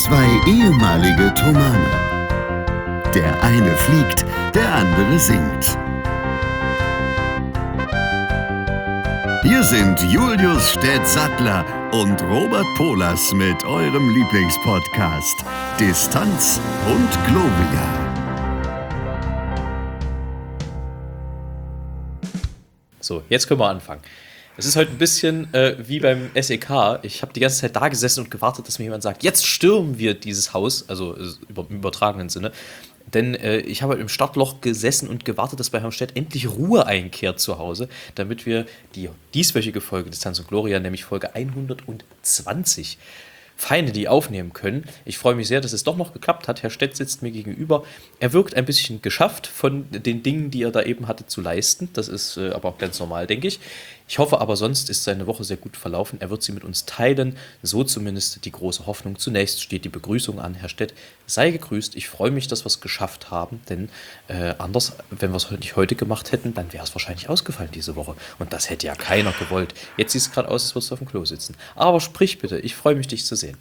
Zwei ehemalige Tomane. Der eine fliegt, der andere singt. Hier sind Julius Städtsattler und Robert Polas mit eurem Lieblingspodcast Distanz und Globia. So, jetzt können wir anfangen. Es ist heute ein bisschen wie beim SEK. Ich habe die ganze Zeit da gesessen und gewartet, dass mir jemand sagt, jetzt stürmen wir dieses Haus, also im übertragenen Sinne. Denn ich habe im Startloch gesessen und gewartet, dass bei Herrn Städt endlich Ruhe einkehrt zu Hause, damit wir die dieswöchige Folge Distanz und Gloria, nämlich Folge 120, die aufnehmen können. Ich freue mich sehr, dass es doch noch geklappt hat. Herr Städt sitzt mir gegenüber. Er wirkt ein bisschen geschafft von den Dingen, die er da eben hatte zu leisten. Das ist aber auch ganz normal, denke ich. Ich hoffe aber, sonst ist seine Woche sehr gut verlaufen. Er wird sie mit uns teilen. So zumindest die große Hoffnung. Zunächst steht die Begrüßung an. Herr Städt, sei gegrüßt. Ich freue mich, dass wir es geschafft haben. Denn anders, wenn wir es nicht heute gemacht hätten, dann wäre es wahrscheinlich ausgefallen diese Woche. Und das hätte ja keiner gewollt. Jetzt sieht es gerade aus, als würdest du auf dem Klo sitzen. Aber sprich bitte. Ich freue mich, dich zu sehen.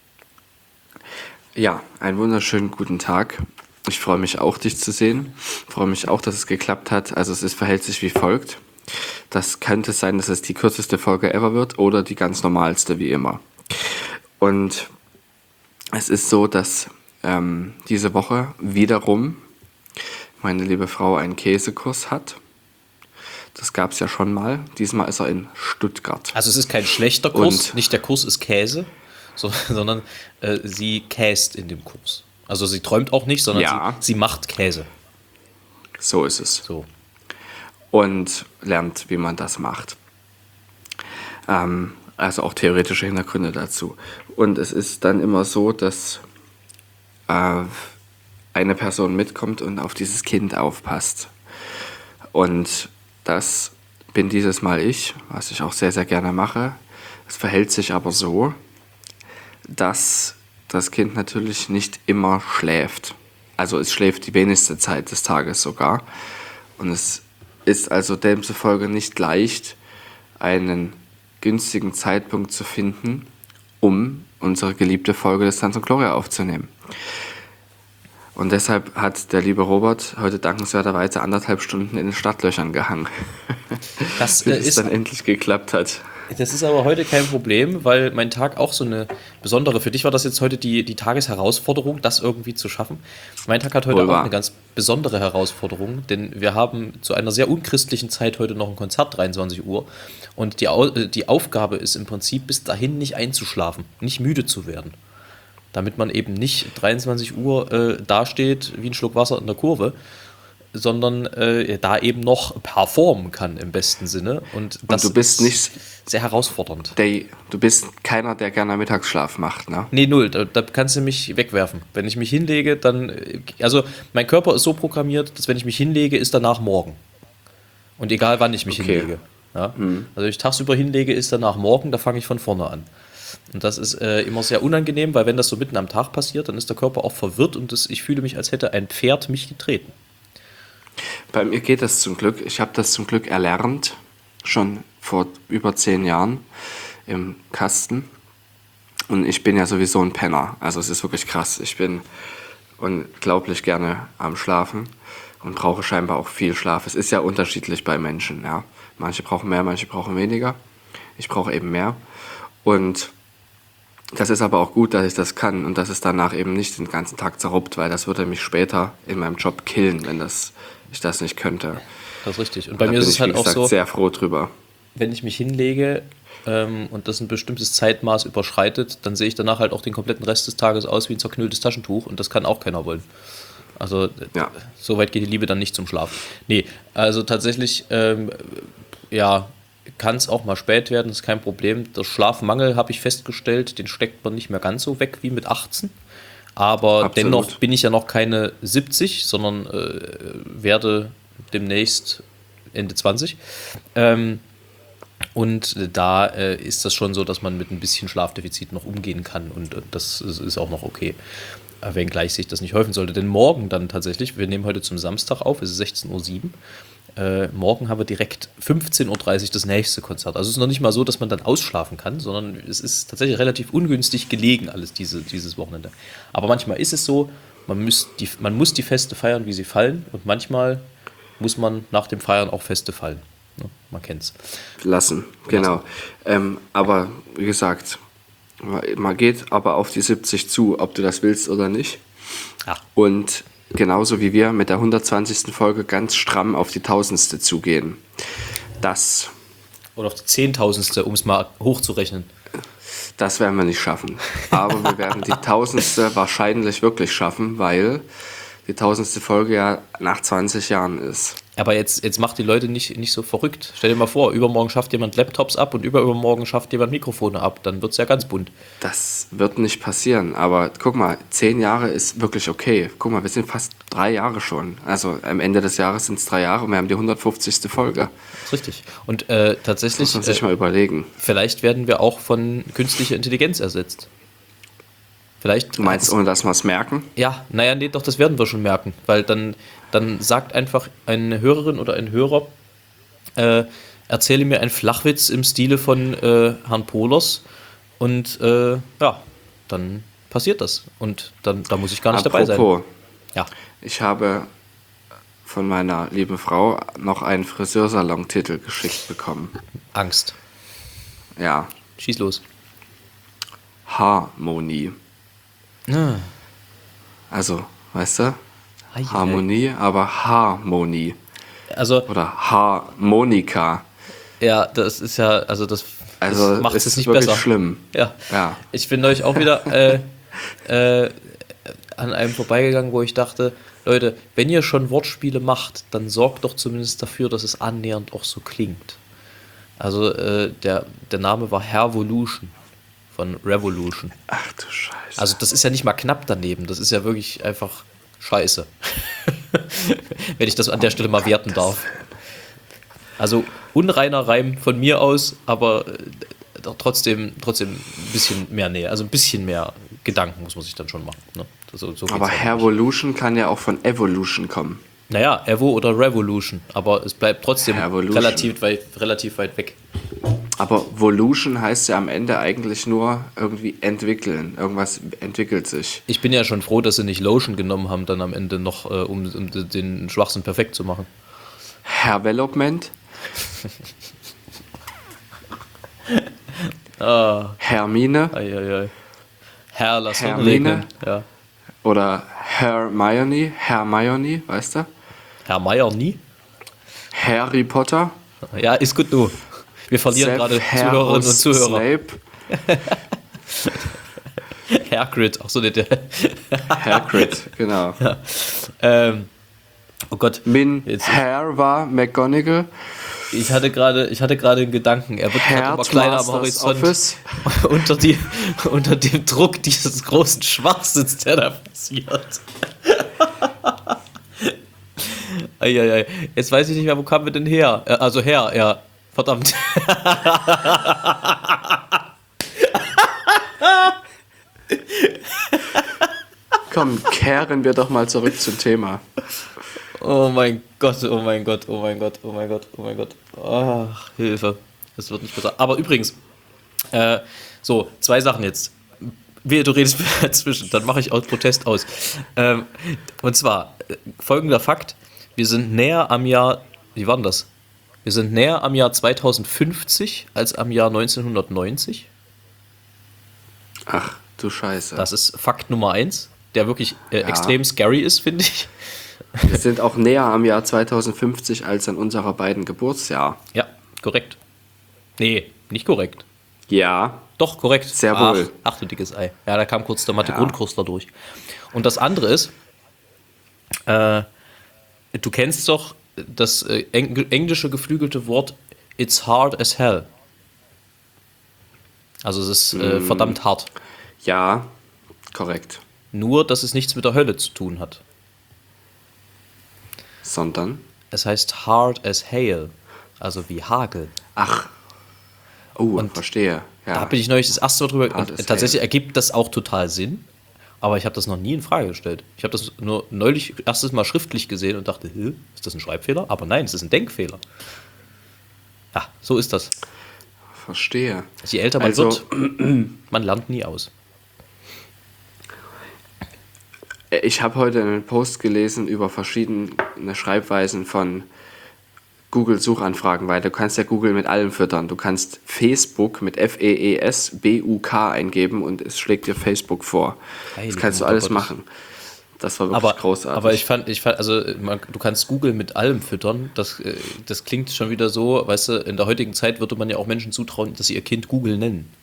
Ja, einen wunderschönen guten Tag. Ich freue mich auch, dich zu sehen. Ich freue mich auch, dass es geklappt hat. Also verhält sich wie folgt. Das könnte sein, dass es die kürzeste Folge ever wird oder die ganz normalste, wie immer. Und es ist so, dass diese Woche wiederum meine liebe Frau einen Käsekurs hat. Das gab es ja schon mal. Diesmal ist er in Stuttgart. Also es ist kein schlechter Kurs, und nicht der Kurs ist Käse, sondern sie käst in dem Kurs. Also sie träumt auch nicht, sondern ja, sie macht Käse. So ist es. So. Und lernt, wie man das macht. Also auch theoretische Hintergründe dazu. Und es ist dann immer so, dass eine Person mitkommt und auf dieses Kind aufpasst. Und das bin dieses Mal ich, was ich auch sehr, sehr gerne mache. Es verhält sich aber so, dass das Kind natürlich nicht immer schläft. Also es schläft die wenigste Zeit des Tages sogar. Und es ist also demzufolge nicht leicht, einen günstigen Zeitpunkt zu finden, um unsere geliebte Folge Distanz und Gloria aufzunehmen. Und deshalb hat der liebe Robert heute dankenswerterweise 1,5 Stunden in den Startlöchern gehangen, bis es dann endlich geklappt hat. Das ist aber heute kein Problem, weil mein Tag auch so eine besondere, für dich war das jetzt heute die Tagesherausforderung, das irgendwie zu schaffen. Mein Tag hat heute auch eine ganz besondere Herausforderung, denn wir haben zu einer sehr unchristlichen Zeit heute noch ein Konzert, 23 Uhr. Und die Aufgabe ist im Prinzip bis dahin nicht einzuschlafen, nicht müde zu werden. Damit man eben nicht 23 Uhr dasteht wie ein Schluck Wasser in der Kurve, sondern da eben noch performen kann im besten Sinne. Und das du bist ist nicht sehr herausfordernd. Du bist keiner, der gerne Mittagsschlaf macht, ne? Nee, null. Da kannst du mich wegwerfen. Wenn ich mich hinlege, dann... Also mein Körper ist so programmiert, dass wenn ich mich hinlege, ist danach morgen. Und egal, wann ich mich hinlege. Ja? Also wenn ich tagsüber hinlege, ist danach morgen, da fange ich von vorne an. Und das ist immer sehr unangenehm, weil wenn das so mitten am Tag passiert, dann ist der Körper auch verwirrt und ich fühle mich, als hätte ein Pferd mich getreten. Bei mir geht das zum Glück. Ich habe das zum Glück erlernt, schon vor über 10 Jahren im Kasten. Und ich bin ja sowieso ein Penner. Also es ist wirklich krass. Ich bin unglaublich gerne am Schlafen und brauche scheinbar auch viel Schlaf. Es ist ja unterschiedlich bei Menschen. Ja. Manche brauchen mehr, manche brauchen weniger. Ich brauche eben mehr. Und das ist aber auch gut, dass ich das kann und dass es danach eben nicht den ganzen Tag zerruppt, weil das würde mich später in meinem Job killen, wenn ich das nicht könnte. Das ist richtig. Und bei mir ist es halt auch so, ich bin sehr froh drüber. Wenn ich mich hinlege und das ein bestimmtes Zeitmaß überschreitet, dann sehe ich danach halt auch den kompletten Rest des Tages aus wie ein zerknülltes Taschentuch und das kann auch keiner wollen. Also so weit geht die Liebe dann nicht zum Schlaf. Nee, also tatsächlich, kann es auch mal spät werden, ist kein Problem. Der Schlafmangel, habe ich festgestellt, den steckt man nicht mehr ganz so weg wie mit 18. Aber Absolut. Dennoch bin ich ja noch keine 70, sondern werde demnächst Ende 20. Und da ist das schon so, dass man mit ein bisschen Schlafdefizit noch umgehen kann und das ist auch noch okay. Wenngleich sich das nicht häufen sollte. Denn morgen dann tatsächlich, wir nehmen heute zum Samstag auf, es ist 16:07 Uhr, morgen haben wir direkt 15:30 Uhr das nächste Konzert. Also es ist noch nicht mal so, dass man dann ausschlafen kann, sondern es ist tatsächlich relativ ungünstig gelegen, alles dieses Wochenende. Aber manchmal ist es so, man muss die Feste feiern, wie sie fallen, und manchmal muss man nach dem Feiern auch Feste fallen. Ne? Man kennt's. Lassen, genau. Aber wie gesagt, man geht aber auf die 70 zu, ob du das willst oder nicht. Ja. Und genauso wie wir mit der 120. Folge ganz stramm auf die 1000. zugehen. Oder auf die 10.000., um es mal hochzurechnen. Das werden wir nicht schaffen. Aber wir werden die 1000. wahrscheinlich wirklich schaffen, weil die 1000. Folge ja nach 20 Jahren ist. Aber jetzt macht die Leute nicht so verrückt. Stell dir mal vor, übermorgen schafft jemand Laptops ab und übermorgen schafft jemand Mikrofone ab. Dann wird es ja ganz bunt. Das wird nicht passieren. Aber guck mal, 10 Jahre ist wirklich okay. Guck mal, wir sind fast 3 Jahre schon. Also am Ende des Jahres sind es 3 Jahre und wir haben die 150. Folge. Das ist richtig. Und tatsächlich, Das muss man sich mal überlegen. vielleicht werden wir auch von künstlicher Intelligenz ersetzt. Vielleicht. Du meinst, ohne dass wir es merken? Ja, naja, nee, doch, das werden wir schon merken. Weil dann sagt einfach eine Hörerin oder ein Hörer, erzähle mir einen Flachwitz im Stile von Herrn Pohlers, und ja, dann passiert das. Und da muss ich gar nicht dabei sein. Apropos, Ja, ich habe von meiner lieben Frau noch einen Friseursalon-Titel geschickt bekommen. Angst. Ja, Schieß los. Harmonie. Ah. Also, weißt du? Ei, Harmonie, aber Harmonie. Also, Oder Harmonika. ja, das ist ja, also das Also macht ist es nicht wirklich besser. schlimm. Ja. Ja. Ich bin euch auch wieder an einem vorbeigegangen, wo ich dachte, Leute, wenn ihr schon Wortspiele macht, dann sorgt doch zumindest dafür, dass es annähernd auch so klingt. Also der Name war Hervolution von Revolution. Ach du Scheiße. Also das ist ja nicht mal knapp daneben, das ist ja wirklich einfach scheiße. Wenn ich das an der Stelle mal werten darf. Also unreiner Reim von mir aus, aber doch trotzdem ein bisschen mehr Nähe, also ein bisschen mehr Gedanken muss man sich dann schon machen. Ne? So geht's Aber halt nicht. Hervolution kann ja auch von Evolution kommen. Naja, Evo oder Revolution, aber es bleibt trotzdem Hervolution. relativ weit weg. Aber Volution heißt ja am Ende eigentlich nur irgendwie entwickeln. Irgendwas entwickelt sich. Ich bin ja schon froh, dass sie nicht Lotion genommen haben, dann am Ende noch, um den Schwachsinn perfekt zu machen. Hervelopment. Hermine. Eieiei. Herr, lass uns Hermine. regnen. Ja. Oder Hermione, weißt du? Herr Meier nie? Harry Potter. Ja, ist gut, du. Wir verlieren gerade Zuhörerinnen und Zuhörer. Snape. Hagrid, auch so der. Hagrid, genau. Oh Gott. Hair war McGonagall. Ich hatte gerade einen Gedanken. Er wird gerade immer kleiner am Horizont. Unter dem Druck dieses großen Schwachsinns, der da passiert. Eieiei. Jetzt weiß ich nicht mehr, wo kamen wir denn her? Also her, ja. Verdammt. Komm, kehren wir doch mal zurück zum Thema. Oh mein Gott, oh mein Gott, oh mein Gott, oh mein Gott, oh mein Gott. Ach, Hilfe. Es wird nicht besser. Aber übrigens, so, 2 Sachen jetzt. Du redest mir dazwischen, dann mache ich aus Protest aus. Und zwar, folgender Fakt. Wir sind näher am Jahr, wie war denn das? Wir sind näher am Jahr 2050 als am Jahr 1990. Ach, du Scheiße. Das ist Fakt Nummer 1, der wirklich extrem scary ist, finde ich. Wir sind auch näher am Jahr 2050 als an unserer beiden Geburtsjahr. Ja, korrekt. Nee, nicht korrekt. Ja. Doch, korrekt. Sehr wohl. Ach du dickes Ei. Ja, da kam kurz der Mathe-Grundkursler durch. Und das andere ist, du kennst doch das englische geflügelte Wort It's hard as hell. Also es ist verdammt hart. Ja, korrekt. Nur, dass es nichts mit der Hölle zu tun hat. Sondern? Es heißt hard as hail. Also wie Hagel. Ach. Oh, verstehe. Ja. Da bin ich neulich das erste Mal drüber. Hard Und as tatsächlich hail. ergibt das auch total Sinn. aber ich habe das noch nie in Frage gestellt. Ich habe das nur neulich erstes Mal schriftlich gesehen und dachte, ist das ein Schreibfehler? Aber nein, es ist ein Denkfehler. Ja, so ist das. Verstehe. Je älter man Also, wird, man lernt nie aus. Ich habe heute einen Post gelesen über verschiedene Schreibweisen von Google-Suchanfragen, weil du kannst ja Google mit allem füttern. Du kannst Facebook mit F-E-E-S-B-U-K eingeben und es schlägt dir Facebook vor. Das kannst du alles machen. Das war wirklich großartig. Aber ich fand, also du kannst Google mit allem füttern. Das klingt schon wieder so, weißt du, in der heutigen Zeit würde man ja auch Menschen zutrauen, dass sie ihr Kind Google nennen.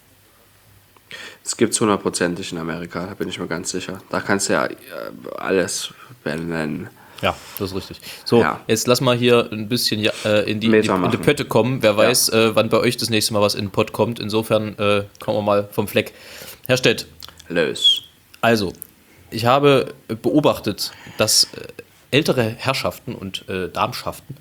Das gibt es 100%ig in Amerika, da bin ich mir ganz sicher. Da kannst du ja alles benennen. Ja, das ist richtig. So, Ja. jetzt lass mal hier ein bisschen in die machen. Pötte kommen. Wer weiß, wann bei euch das nächste Mal was in den Pott kommt. Insofern kommen wir mal vom Fleck. Herr Stett, Los. also, ich habe beobachtet, dass ältere Herrschaften und Damschaften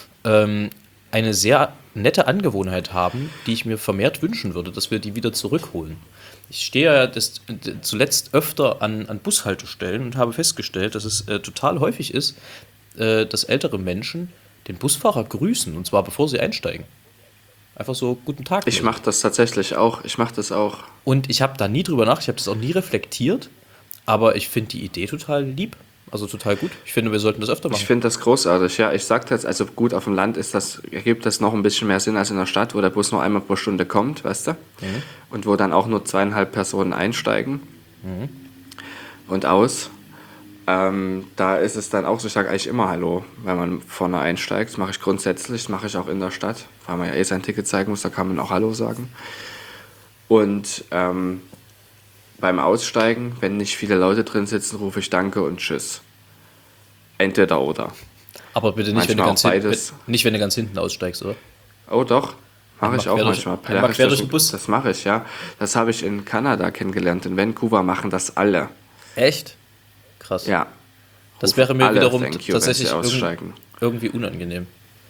eine sehr nette Angewohnheit haben, die ich mir vermehrt wünschen würde, dass wir die wieder zurückholen. Ich stehe ja zuletzt öfter an Bushaltestellen und habe festgestellt, dass es total häufig ist, dass ältere Menschen den Busfahrer grüßen, und zwar bevor sie einsteigen. Einfach so, guten Tag. Ich mache das tatsächlich auch. Ich mache das auch. Und ich habe da nie drüber nachgedacht, ich habe das auch nie reflektiert, aber ich finde die Idee total lieb, also total gut. Ich finde, wir sollten das öfter machen. Ich finde das großartig, ja. Ich sage jetzt, also gut, auf dem Land ergibt das noch ein bisschen mehr Sinn als in der Stadt, wo der Bus nur einmal pro Stunde kommt, weißt du? Und wo dann auch nur 2,5 Personen einsteigen und aus. Da ist es dann auch so, ich sage eigentlich immer Hallo, wenn man vorne einsteigt. Das mache ich grundsätzlich, das mache ich auch in der Stadt, weil man ja eh sein Ticket zeigen muss, da kann man auch Hallo sagen. Und beim Aussteigen, wenn nicht viele Leute drin sitzen, rufe ich Danke und Tschüss. Entweder oder. Aber bitte nicht, Manchmal auch beides. nicht, wenn du ganz hinten aussteigst, oder? Oh doch, mache ich auch manchmal. Einmal quer durch den Bus. Das mache ich, ja. Das habe ich in Kanada kennengelernt. In Vancouver machen das alle. Echt? Krass. Ja. Das wäre mir alle wiederum Thank you, tatsächlich wenn sie aussteigen. irgendwie unangenehm.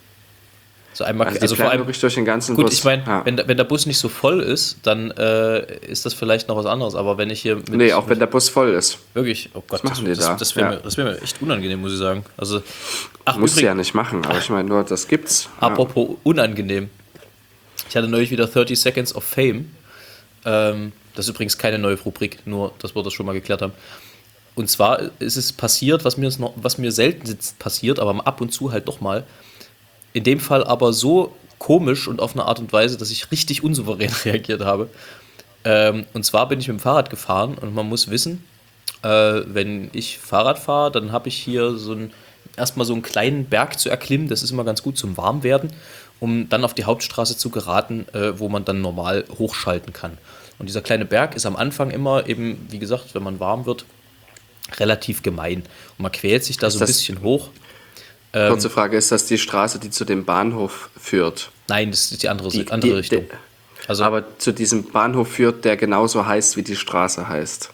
So einmal, Also die also vor bleiben allem, wirklich durch den ganzen gut, Bus. ich meine, Ja. wenn der Bus nicht so voll ist, dann ist das vielleicht noch was anderes. Aber wenn ich hier Nee, auch wenn der Bus voll ist. wirklich, oh Gott, machen die da? das wäre Ja. mir echt unangenehm, muss ich sagen. Also, Musst du übrigens, ja nicht machen, aber ich meine nur, das gibt's. apropos unangenehm. Ich hatte neulich wieder 30 Seconds of Fame. Das ist übrigens keine neue Rubrik, nur, dass wir das schon mal geklärt haben. Und zwar ist es passiert, was mir selten passiert, aber ab und zu halt doch mal. In dem Fall aber so komisch und auf eine Art und Weise, dass ich richtig unsouverän reagiert habe. Und zwar bin ich mit dem Fahrrad gefahren und man muss wissen, wenn ich Fahrrad fahre, dann habe ich hier erstmal so einen kleinen Berg zu erklimmen. Das ist immer ganz gut zum Warmwerden, um dann auf die Hauptstraße zu geraten, wo man dann normal hochschalten kann. Und dieser kleine Berg ist am Anfang immer eben, wie gesagt, wenn man warm wird, relativ gemein. Und man quält sich da so ein bisschen hoch. Kurze Frage, ist das die Straße, die zu dem Bahnhof führt? Nein, das ist die andere Richtung. Also, aber zu diesem Bahnhof führt, der genauso heißt, wie die Straße heißt.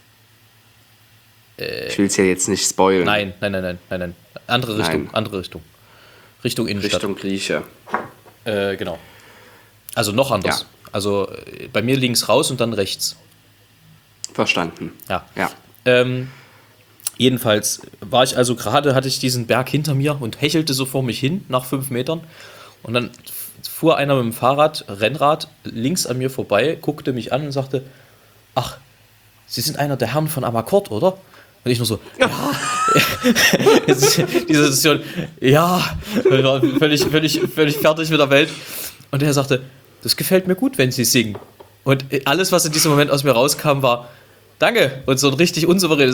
Ich will es ja jetzt nicht spoilen. Nein. Andere Richtung. Richtung Innenstadt. Richtung Grieche. Genau. Also noch anders. Ja. Also bei mir links raus und dann rechts. Verstanden. Ja. Ja. Jedenfalls hatte ich diesen Berg hinter mir und hechelte so vor mich hin nach 5 Metern. Und dann fuhr einer mit dem Rennrad, links an mir vorbei, guckte mich an und sagte, ach, Sie sind einer der Herren von Amakord, oder? Und ich nur so, ja. Diese Situation, ja, völlig fertig mit der Welt. Und er sagte, das gefällt mir gut, wenn Sie singen. Und alles, was in diesem Moment aus mir rauskam, war, danke. Und so ein richtig unsouveränes,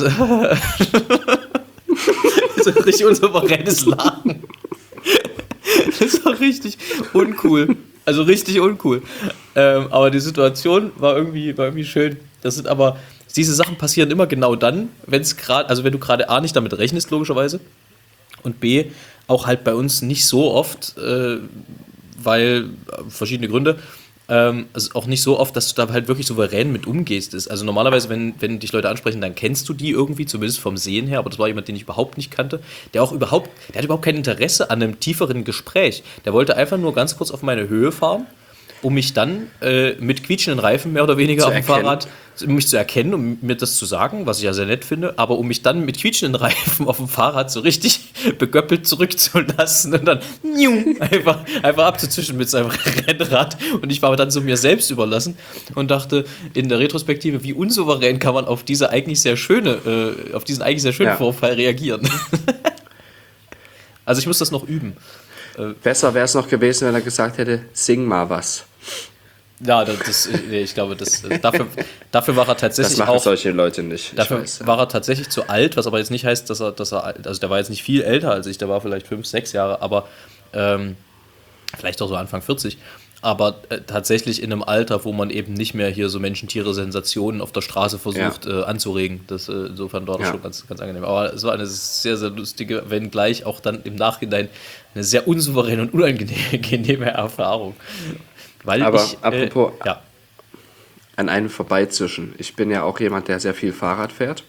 Lachen. Das war richtig uncool. Also richtig uncool. Aber die Situation war irgendwie schön. Diese Sachen passieren immer genau dann, wenn du gerade A, nicht damit rechnest, logischerweise, und B, auch halt bei uns nicht so oft, weil verschiedene Gründe, also auch nicht so oft, dass du da halt wirklich souverän mit umgehst. Also normalerweise, wenn dich Leute ansprechen, dann kennst du die irgendwie, zumindest vom Sehen her, aber das war jemand, den ich überhaupt nicht kannte, der hat überhaupt kein Interesse an einem tieferen Gespräch. Der wollte einfach nur ganz kurz auf meine Höhe fahren um mich dann mit quietschenden Reifen mehr oder weniger Zu auf dem erkennen. Fahrrad, um mich zu erkennen, um mir das zu sagen, was ich ja sehr nett finde, aber um mich dann mit quietschenden Reifen auf dem Fahrrad so richtig begöppelt zurückzulassen und dann einfach abzuzischen mit seinem Rennrad. Und ich war dann so mir selbst überlassen und dachte in der Retrospektive, wie unsouverän kann man auf diese eigentlich sehr schöne, auf diesen eigentlich sehr schönen Ja. Vorfall reagieren. Also ich muss das noch üben. Besser wäre es noch gewesen, wenn er gesagt hätte, sing mal was. Ja, ich glaube, dafür war er Das tatsächlich machen auch. solche Leute nicht. Ich Dafür weiß, ja. war er tatsächlich zu alt, was aber jetzt nicht heißt, dass er, also der war jetzt nicht viel älter als ich, der war vielleicht 5, 6 Jahre, aber vielleicht auch so Anfang 40, aber tatsächlich in einem Alter, wo man eben nicht mehr hier so Menschen-Tiere-Sensationen auf der Straße versucht anzuregen. Das insofern war das schon ganz, ganz angenehm. Aber es war eine sehr, sehr lustige, wenngleich auch dann im Nachhinein eine sehr unsouveräne und unangenehme Erfahrung. Weil Aber ich, apropos ja. an einem vorbeizischen. Ich bin ja auch jemand, der sehr viel Fahrrad fährt.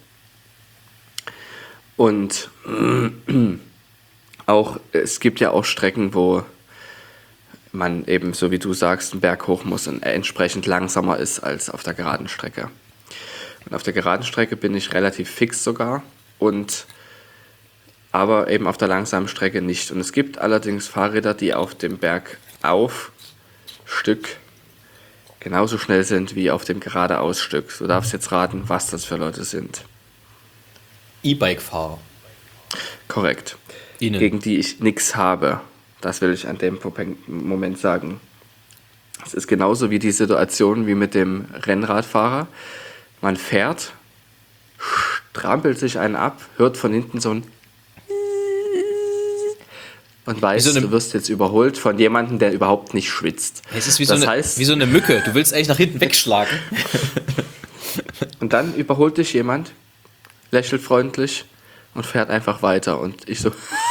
Und auch, es gibt ja auch Strecken, wo man eben, so wie du sagst, einen Berg hoch muss und entsprechend langsamer ist als auf der geraden Strecke. Und auf der geraden Strecke bin ich relativ fix sogar, aber eben auf der langsamen Strecke nicht. Und es gibt allerdings Fahrräder, die auf dem Bergauf-Stück genauso schnell sind wie auf dem geradeaus-Stück. Du darfst jetzt raten, was das für Leute sind. E-Bike-Fahrer. Korrekt. Ihnen. Gegen die ich nichts habe. Das will ich an dem Moment sagen. Es ist genauso wie die Situation wie mit dem Rennradfahrer. Man fährt, strampelt sich einen ab, hört von hinten so ein und weiß, Wie so eine- du wirst jetzt überholt von jemandem, der überhaupt nicht schwitzt. Es ist wie, Das so eine, heißt- wie so eine Mücke. Du willst eigentlich nach hinten wegschlagen. Und dann überholt dich jemand, lächelt freundlich und fährt einfach weiter. Und ich so,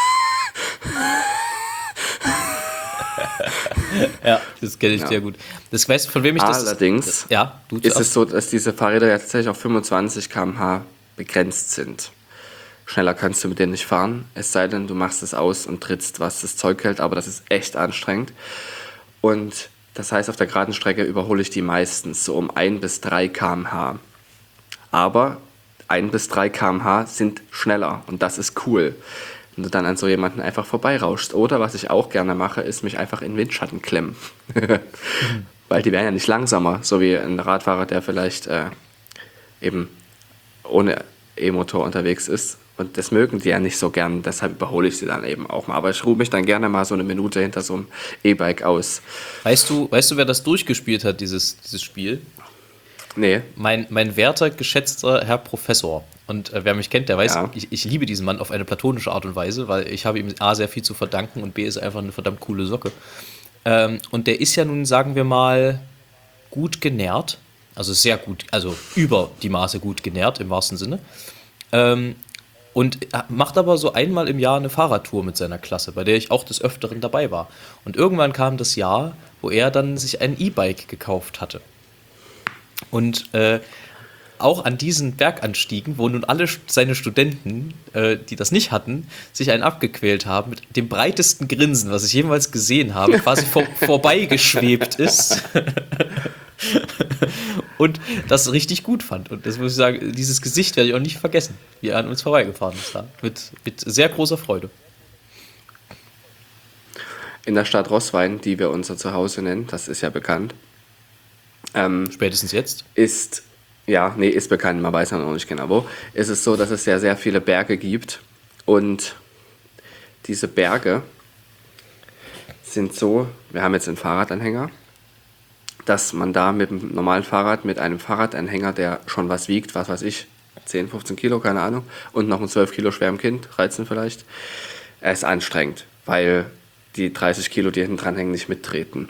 Ja, das kenne ich Ja. sehr gut. Das weißt du, von wem ich das... allerdings Ja, du ist zuerst. es so, dass diese Fahrräder ja tatsächlich auf 25 km/h begrenzt sind. Schneller kannst du mit denen nicht fahren, es sei denn, du machst es aus und trittst, was das Zeug hält, aber das ist echt anstrengend. Und das heißt, auf der geraden Strecke überhole ich die meistens so um 1 bis 3 km/h. Aber 1 bis 3 km/h sind schneller und das ist cool. Wenn du dann an so jemanden einfach vorbeirauschst. Oder was ich auch gerne mache, ist mich einfach in Windschatten klemmen. Weil die werden ja nicht langsamer, so wie ein Radfahrer, der vielleicht eben ohne E-Motor unterwegs ist. Und das mögen die ja nicht so gern, deshalb überhole ich sie dann eben auch mal. Aber ich ruhe mich dann gerne mal so eine Minute hinter so einem E-Bike aus. Weißt du, wer das durchgespielt hat, dieses Spiel? Nee, Mein werter, geschätzter Herr Professor. Und wer mich kennt, der weiß, Ja. ich liebe diesen Mann auf eine platonische Art und Weise, weil ich habe ihm A, sehr viel zu verdanken und B, ist er einfach eine verdammt coole Socke. Und der ist ja nun, sagen wir mal, gut genährt. Also sehr gut, also über die Maße gut genährt, im wahrsten Sinne. Und er macht aber so einmal im Jahr eine Fahrradtour mit seiner Klasse, bei der ich auch des Öfteren dabei war. Und irgendwann kam das Jahr, wo er dann sich ein E-Bike gekauft hatte. Und auch an diesen Berganstiegen, wo nun alle seine Studenten, die das nicht hatten, sich einen abgequält haben, mit dem breitesten Grinsen, was ich jemals gesehen habe, quasi vorbeigeschwebt ist. Und das richtig gut fand. Und das muss ich sagen, dieses Gesicht werde ich auch nicht vergessen, wie er an uns vorbeigefahren ist. Da. Mit sehr großer Freude. in der Stadt Roßwein, die wir unser Zuhause nennen, das ist ja bekannt, Spätestens jetzt. ist bekannt, man weiß ja noch nicht genau wo, ist es so, dass es ja sehr viele Berge gibt und diese Berge sind so, wir haben jetzt einen Fahrradanhänger, dass man da mit einem normalen Fahrrad, mit einem Fahrradanhänger, der schon was wiegt, was weiß ich, 10, 15 Kilo, keine Ahnung, und noch ein 12 Kilo schwerem Kind, 13 vielleicht, er ist anstrengend, weil die 30 Kilo, die hinten dran hängen, nicht mittreten.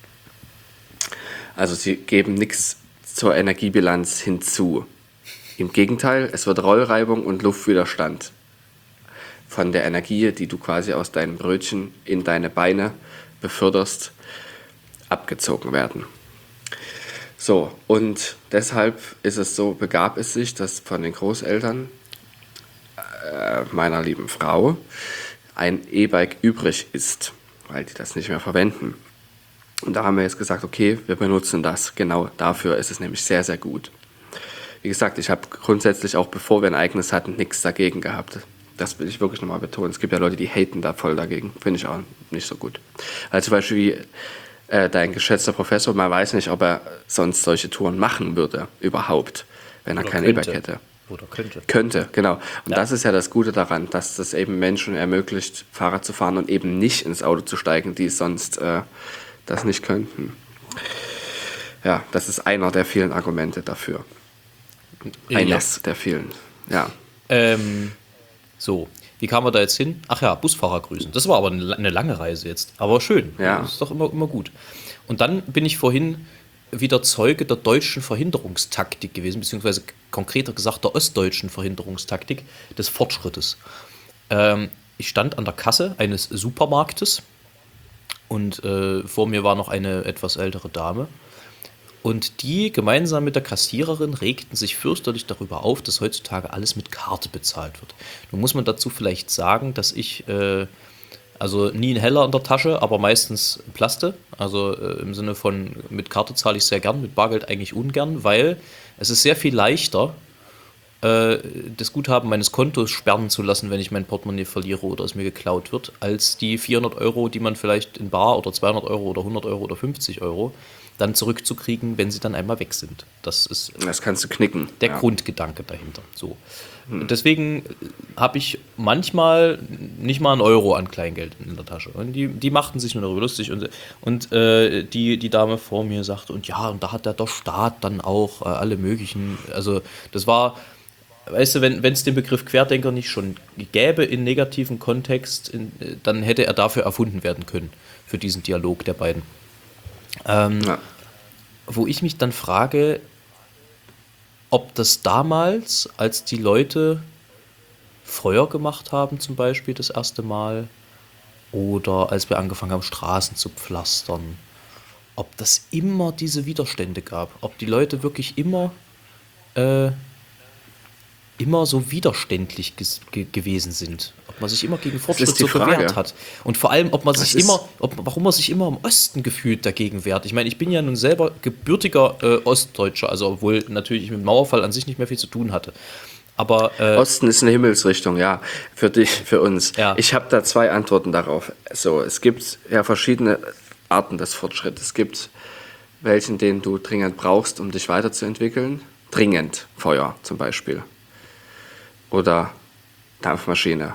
Also sie geben nichts zur Energiebilanz hinzu. Im Gegenteil, es wird Rollreibung und Luftwiderstand von der Energie, die du quasi aus deinen Brötchen in deine Beine beförderst, abgezogen werden. So, und deshalb ist es so, begab es sich, dass von den Großeltern meiner lieben Frau ein E-Bike übrig ist, weil die das nicht mehr verwenden. Und da haben wir jetzt gesagt, okay, wir benutzen das. Genau dafür ist es nämlich sehr, sehr gut. Wie gesagt, ich habe grundsätzlich auch, bevor wir ein Ereignis hatten, nichts dagegen gehabt. Das will ich wirklich nochmal betonen. Es gibt ja Leute, die haten da voll dagegen. Finde ich auch nicht so gut. Also zum Beispiel wie dein geschätzter Professor, man weiß nicht, ob er sonst solche Touren machen würde, überhaupt, wenn er Oder kein könnte. E-Bike hätte. Oder könnte. Könnte, genau. Und Ja. das ist ja das Gute daran, dass das eben Menschen ermöglicht, Fahrrad zu fahren und eben nicht ins Auto zu steigen, die sonst das nicht könnten. Ja, das ist einer der vielen Argumente dafür. Eines der vielen, ja. So, wie kamen wir da jetzt hin? Ach ja, Busfahrer grüßen. Das war aber eine lange Reise jetzt. Aber schön. Ja. Das ist doch immer gut. Und dann bin ich vorhin wieder Zeuge der deutschen Verhinderungstaktik gewesen, beziehungsweise konkreter gesagt der ostdeutschen Verhinderungstaktik des Fortschrittes. Ich stand an der Kasse eines Supermarktes und vor mir war noch eine etwas ältere Dame. Und die gemeinsam mit der Kassiererin regten sich fürchterlich darüber auf, dass heutzutage alles mit Karte bezahlt wird. Nun muss man dazu vielleicht sagen, dass ich also nie einen Heller in der Tasche, aber meistens Plaste. Also im Sinne von mit Karte zahle ich sehr gern, mit Bargeld eigentlich ungern, weil es ist sehr viel leichter, das Guthaben meines Kontos sperren zu lassen, wenn ich mein Portemonnaie verliere oder es mir geklaut wird, als die 400 Euro, die man vielleicht in bar oder 200 Euro oder 100 Euro oder 50 Euro dann zurückzukriegen, wenn sie dann einmal weg sind. Das ist Das kannst du knicken. der ja. Grundgedanke dahinter. So. Und deswegen habe ich manchmal nicht mal einen Euro an Kleingeld in der Tasche. Und die machten sich nur darüber lustig. Und die Dame vor mir sagte, und ja, und da hat der Staat dann auch alle möglichen, also das war, weißt du, wenn es den Begriff Querdenker nicht schon gäbe in negativen Kontext, dann hätte er dafür erfunden werden können, für diesen Dialog der beiden. Ja. Wo ich mich dann frage, ob das damals, als die Leute Feuer gemacht haben, zum Beispiel das erste Mal, oder als wir angefangen haben, Straßen zu pflastern, ob das immer diese Widerstände gab, ob die Leute wirklich immer so widerständlich gewesen sind, ob man sich immer gegen Fortschritt die so Frage. gewehrt hat und vor allem, warum man sich immer im Osten gefühlt dagegen wehrt. Ich meine, ich bin ja nun selber gebürtiger Ostdeutscher, also obwohl natürlich ich mit dem Mauerfall an sich nicht mehr viel zu tun hatte. Aber Osten ist eine Himmelsrichtung, ja, für dich, für uns. Ja. Ich habe da zwei Antworten darauf. So, es gibt ja verschiedene Arten des Fortschritts. Es gibt welchen, den du dringend brauchst, um dich weiterzuentwickeln. Dringend, Feuer zum Beispiel. Oder Dampfmaschine.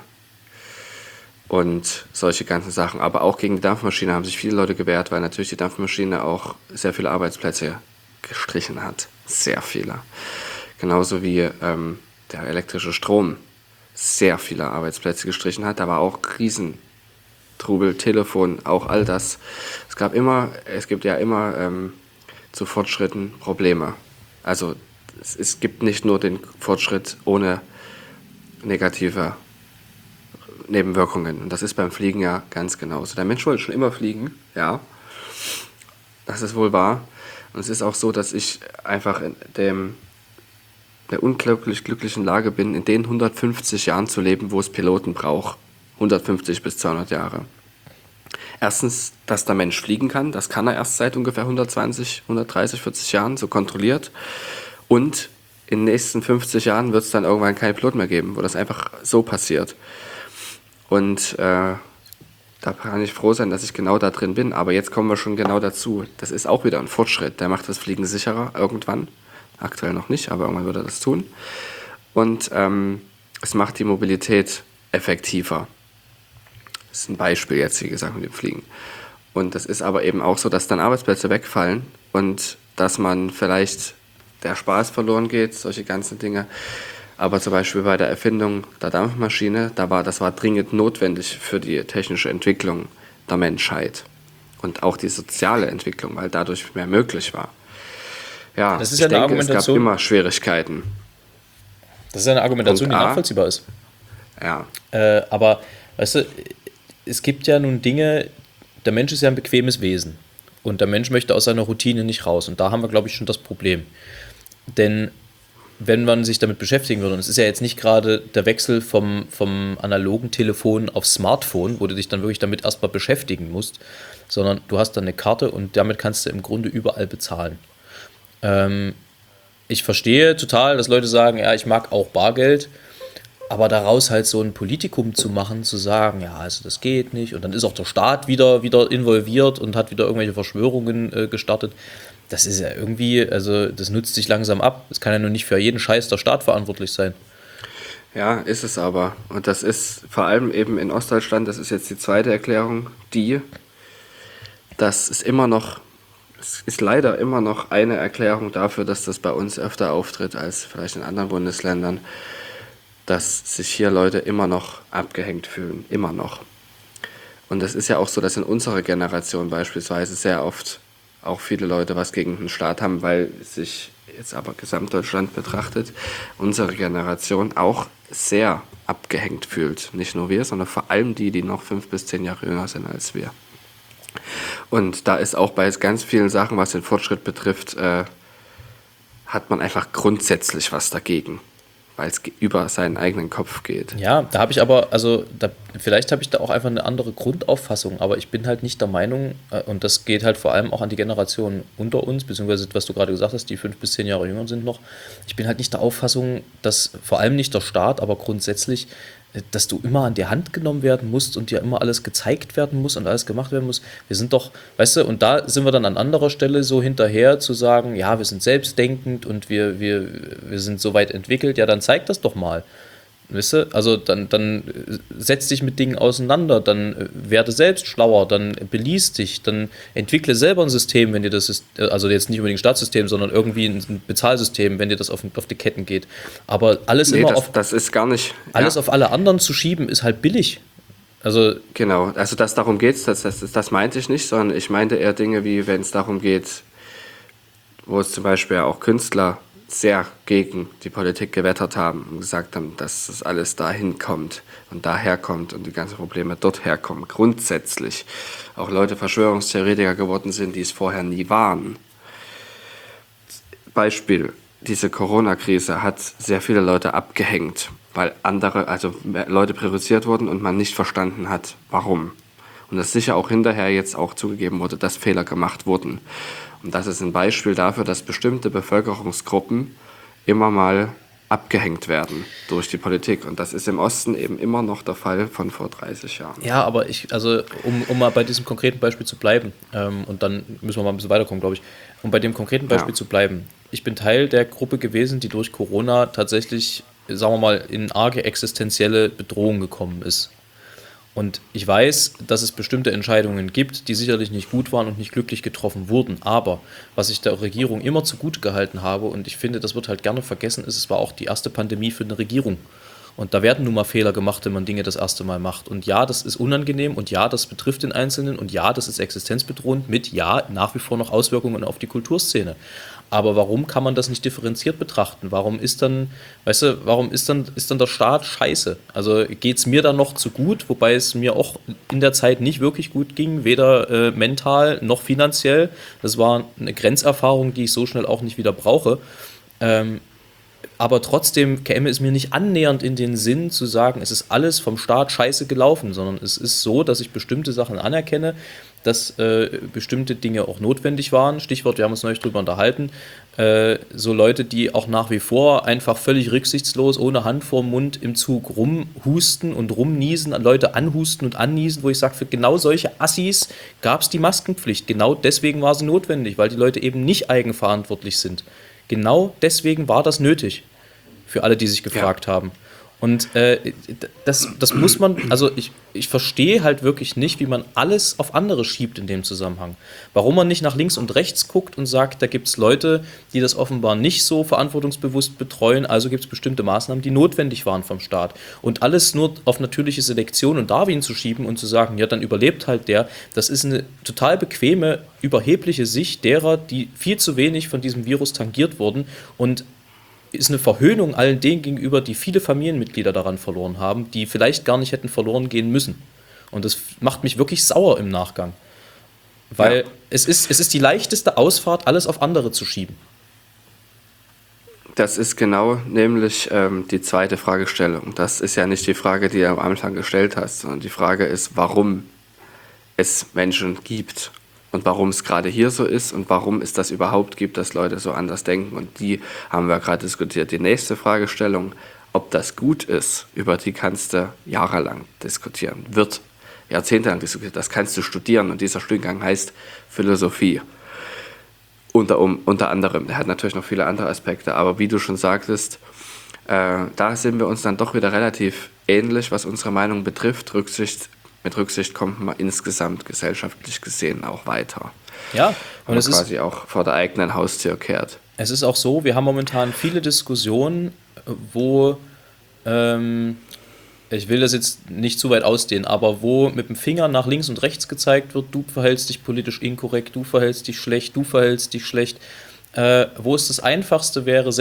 Und solche ganzen Sachen. Aber auch gegen die Dampfmaschine haben sich viele Leute gewehrt, weil natürlich die Dampfmaschine auch sehr viele Arbeitsplätze gestrichen hat. Sehr viele. Genauso wie der elektrische Strom sehr viele Arbeitsplätze gestrichen hat. Da war auch Riesentrubel, Telefon, auch all das. Es gibt ja immer zu Fortschritten Probleme. Also es gibt nicht nur den Fortschritt ohne negative Nebenwirkungen. Und das ist beim Fliegen ja ganz genauso. Der Mensch wollte schon immer fliegen, ja. Das ist wohl wahr. Und es ist auch so, dass ich einfach in der unglaublich glücklichen Lage bin, in den 150 Jahren zu leben, wo es Piloten braucht. 150 bis 200 Jahre. Erstens, dass der Mensch fliegen kann. Das kann er erst seit ungefähr 120, 130, 40 Jahren, so kontrolliert. Und in den nächsten 50 Jahren wird es dann irgendwann keinen Pilot mehr geben, wo das einfach so passiert. Und da kann ich froh sein, dass ich genau da drin bin. Aber jetzt kommen wir schon genau dazu. Das ist auch wieder ein Fortschritt. Der macht das Fliegen sicherer irgendwann. Aktuell noch nicht, aber irgendwann wird er das tun. Und es macht die Mobilität effektiver. Das ist ein Beispiel jetzt, wie gesagt, mit dem Fliegen. Und das ist aber eben auch so, dass dann Arbeitsplätze wegfallen und dass man vielleicht der Spaß verloren geht, solche ganzen Dinge. Aber zum Beispiel bei der Erfindung der Dampfmaschine, das war dringend notwendig für die technische Entwicklung der Menschheit. Und auch die soziale Entwicklung, weil dadurch mehr möglich war. Ja, Das ist ja eine es gab Argumentation. immer Schwierigkeiten. Das ist eine Argumentation, die Punkt A. nachvollziehbar ist. Ja, Aber, weißt du, es gibt ja nun Dinge, der Mensch ist ja ein bequemes Wesen. Und der Mensch möchte aus seiner Routine nicht raus. Und da haben wir, glaube ich, schon das Problem. Denn wenn man sich damit beschäftigen würde, und es ist ja jetzt nicht gerade der Wechsel vom analogen Telefon aufs Smartphone, wo du dich dann wirklich damit erstmal beschäftigen musst, sondern du hast dann eine Karte und damit kannst du im Grunde überall bezahlen. Ich verstehe total, dass Leute sagen, ja, ich mag auch Bargeld, aber daraus halt so ein Politikum zu machen, zu sagen, ja, also das geht nicht, und dann ist auch der Staat wieder involviert und hat wieder irgendwelche Verschwörungen gestartet. Das ist ja irgendwie, also das nutzt sich langsam ab. Es kann ja nur nicht für jeden Scheiß der Staat verantwortlich sein. Ja, ist es aber. Und das ist vor allem eben in Ostdeutschland, das ist jetzt die zweite Erklärung, das ist immer noch, es ist leider immer noch eine Erklärung dafür, dass das bei uns öfter auftritt als vielleicht in anderen Bundesländern, dass sich hier Leute immer noch abgehängt fühlen. Immer noch. Und es ist ja auch so, dass in unserer Generation beispielsweise sehr oft auch viele Leute was gegen den Staat haben, weil sich jetzt aber Gesamtdeutschland betrachtet, unsere Generation auch sehr abgehängt fühlt. Nicht nur wir, sondern vor allem die noch 5 bis 10 Jahre jünger sind als wir. Und da ist auch bei ganz vielen Sachen, was den Fortschritt betrifft, hat man einfach grundsätzlich was dagegen, weil es über seinen eigenen Kopf geht. Ja, da habe ich aber, vielleicht habe ich da auch einfach eine andere Grundauffassung, aber ich bin halt nicht der Meinung, und das geht halt vor allem auch an die Generation unter uns, beziehungsweise was du gerade gesagt hast, die 5 bis 10 Jahre jünger sind noch. Ich bin halt nicht der Auffassung, dass vor allem nicht der Staat, aber grundsätzlich, dass du immer an die Hand genommen werden musst und dir immer alles gezeigt werden muss und alles gemacht werden muss. Wir sind doch, weißt du, und da sind wir dann an anderer Stelle so hinterher zu sagen, ja, wir sind selbstdenkend und wir sind so weit entwickelt, ja, dann zeig das doch mal. Weißt du, also dann setz dich mit Dingen auseinander, dann werde selbst schlauer, dann beließ dich, dann entwickle selber ein System, wenn dir das ist, also jetzt nicht unbedingt ein Staatssystem, sondern irgendwie ein Bezahlsystem, wenn dir das auf die Ketten geht. Aber alles das ist gar nicht. Alles auf alle anderen zu schieben, ist halt billig. Also genau, also darum geht es, das meinte ich nicht, sondern ich meinte eher Dinge wie, wenn es darum geht, wo es zum Beispiel auch Künstler sehr gegen die Politik gewettert haben und gesagt haben, dass das alles dahin kommt und daher kommt und die ganzen Probleme dort herkommen. Grundsätzlich auch Leute Verschwörungstheoretiker geworden sind, die es vorher nie waren. Beispiel, diese Corona-Krise hat sehr viele Leute abgehängt, weil Leute priorisiert wurden und man nicht verstanden hat, warum. Und dass sicher auch hinterher jetzt auch zugegeben wurde, dass Fehler gemacht wurden. Und das ist ein Beispiel dafür, dass bestimmte Bevölkerungsgruppen immer mal abgehängt werden durch die Politik. Und das ist im Osten eben immer noch der Fall von vor 30 Jahren. Ja, aber um mal bei diesem konkreten Beispiel zu bleiben, und dann müssen wir mal ein bisschen weiterkommen, glaube ich, um bei dem konkreten Beispiel zu bleiben. Ich bin Teil der Gruppe gewesen, die durch Corona tatsächlich, sagen wir mal, in arge existenzielle Bedrohung gekommen ist. Und ich weiß, dass es bestimmte Entscheidungen gibt, die sicherlich nicht gut waren und nicht glücklich getroffen wurden. Aber was ich der Regierung immer zugute gehalten habe, und ich finde, das wird halt gerne vergessen, ist, es war auch die erste Pandemie für eine Regierung. Und da werden nun mal Fehler gemacht, wenn man Dinge das erste Mal macht. Und ja, das ist unangenehm und ja, das betrifft den Einzelnen und ja, das ist existenzbedrohend mit, ja, nach wie vor noch Auswirkungen auf die Kulturszene. Aber warum kann man das nicht differenziert betrachten? Warum ist dann der Staat scheiße? Also geht es mir dann noch zu gut, wobei es mir auch in der Zeit nicht wirklich gut ging, weder mental noch finanziell. Das war eine Grenzerfahrung, die ich so schnell auch nicht wieder brauche. Aber trotzdem käme es mir nicht annähernd in den Sinn zu sagen, es ist alles vom Staat scheiße gelaufen, sondern es ist so, dass ich bestimmte Sachen anerkenne, dass bestimmte Dinge auch notwendig waren. Stichwort, wir haben uns neulich drüber unterhalten, so Leute, die auch nach wie vor einfach völlig rücksichtslos, ohne Hand vorm Mund im Zug rumhusten und rumniesen, Leute anhusten und anniesen, wo ich sage, für genau solche Assis gab es die Maskenpflicht. Genau deswegen war sie notwendig, weil die Leute eben nicht eigenverantwortlich sind. Genau deswegen war das nötig, für alle, die sich gefragt haben. Und das muss man, also ich verstehe halt wirklich nicht, wie man alles auf andere schiebt in dem Zusammenhang. Warum man nicht nach links und rechts guckt und sagt, da gibt es Leute, die das offenbar nicht so verantwortungsbewusst betreuen, also gibt es bestimmte Maßnahmen, die notwendig waren vom Staat. Und alles nur auf natürliche Selektion und Darwin zu schieben und zu sagen, ja, dann überlebt halt der, das ist eine total bequeme, überhebliche Sicht derer, die viel zu wenig von diesem Virus tangiert wurden und ist eine Verhöhnung allen denen gegenüber, die viele Familienmitglieder daran verloren haben, die vielleicht gar nicht hätten verloren gehen müssen. Und das macht mich wirklich sauer im Nachgang. Weil es ist die leichteste Ausfahrt, alles auf andere zu schieben. Das ist genau nämlich die zweite Fragestellung. Das ist ja nicht die Frage, die du am Anfang gestellt hast, sondern die Frage ist, warum es Menschen gibt und warum es gerade hier so ist und warum es das überhaupt gibt, dass Leute so anders denken. Und die haben wir gerade diskutiert. Die nächste Fragestellung, ob das gut ist, über die kannst du jahrelang diskutieren, wird jahrzehntelang diskutiert. Das kannst du studieren und dieser Studiengang heißt Philosophie. Unter anderem. Der hat natürlich noch viele andere Aspekte, aber wie du schon sagtest, da sind wir uns dann doch wieder relativ ähnlich, was unsere Meinung betrifft. Mit Rücksicht kommt man insgesamt gesellschaftlich gesehen auch weiter. Ja, und es quasi auch vor der eigenen Haustür kehrt. Es ist auch so, wir haben momentan viele Diskussionen, wo ich will das jetzt nicht zu weit ausdehnen, aber wo mit dem Finger nach links und rechts gezeigt wird, du verhältst dich politisch inkorrekt, du verhältst dich schlecht, wo es das Einfachste wäre,